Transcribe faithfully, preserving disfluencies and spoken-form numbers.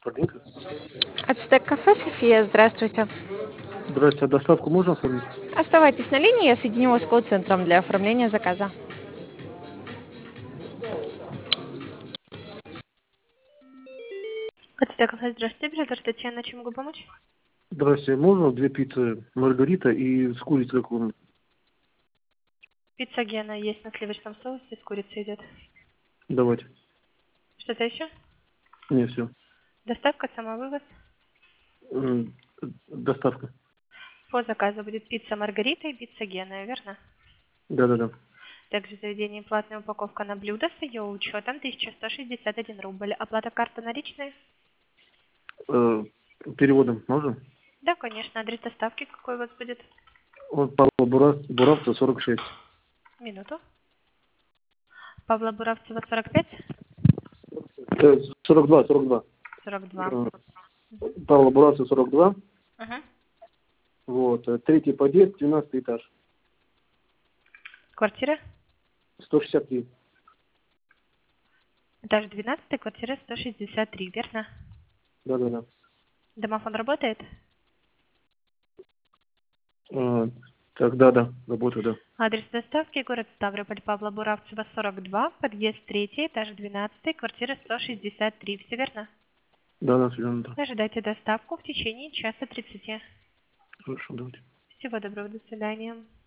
Полинка. Ацтек кафе София, здравствуйте. Здрасте, а доставку можно оформить? Оставайтесь на линии, я соединю вас с колл-центром для оформления заказа. Ацтек кафе, здравствуйте, оператор Татьяна, чем могу помочь? Здрасте, можно две пиццы Маргарита и с курицей какую-нибудь? Пицца Гена есть на сливочном соусе, с курицей идет. Давайте. Что-то еще? Не, все. Доставка, самовывоз. Доставка. По заказу будет пицца Маргарита и пицца Гена, верно? Да-да-да. Также в заведении платная упаковка на блюдо с ее учетом тысяча сто шестьдесят один рубль. Оплата карты наличной? Э, Переводом можно? Да, конечно. Адрес доставки какой у вас будет? Вот Павла Бура... Буравца, сорок шесть. Минуту. Павла Буравцева, сорок пять? Э, сорок два, сорок два. сорок два. Э, Павла Буравца, сорок два. Угу. Вот. э, Третий подъезд, двенадцатый этаж. Квартира? сто шестьдесят три. Этаж двенадцатый, квартира сто шестьдесят три, верно? Да-да-да. Домофон работает? Э, Так, да-да, работаю, да. Адрес доставки город Ставрополь, Павла Буравцева, сорок два, подъезд третий, этаж двенадцатый, квартира сто шестьдесят три, все верно? Да-да, все верно, да. Ожидайте доставку в течение часа тридцати. Хорошо, давайте. Всего доброго, до свидания.